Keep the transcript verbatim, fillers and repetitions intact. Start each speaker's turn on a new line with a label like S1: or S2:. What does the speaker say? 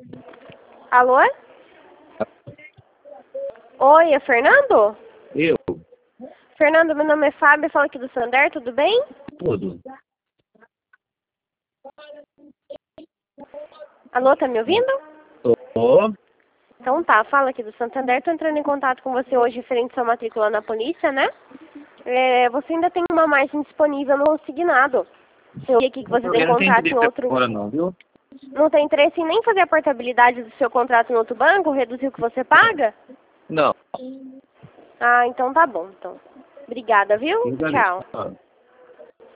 S1: Alô? Oi, é Fernando?
S2: Eu?
S1: Fernando, meu nome é Fábio, falo aqui do Santander, tudo bem?
S2: Tudo.
S1: Alô, tá me ouvindo?
S2: Tô.
S1: Então tá, fala aqui do Santander, tô entrando em contato com você hoje referente à sua matrícula na polícia, né? É, você ainda tem uma margem disponível no consignado. Eu vi aqui que você tem
S2: Eu não tenho
S1: contrato em
S2: interesse
S1: outro...
S2: agora não, viu?
S1: Não tem interesse em nem fazer a portabilidade do seu contrato em outro banco, reduzir o que você paga?
S2: Não.
S1: Ah, então tá bom, então. Obrigada, viu?
S2: Fica ali.
S1: Tchau.
S2: Ah.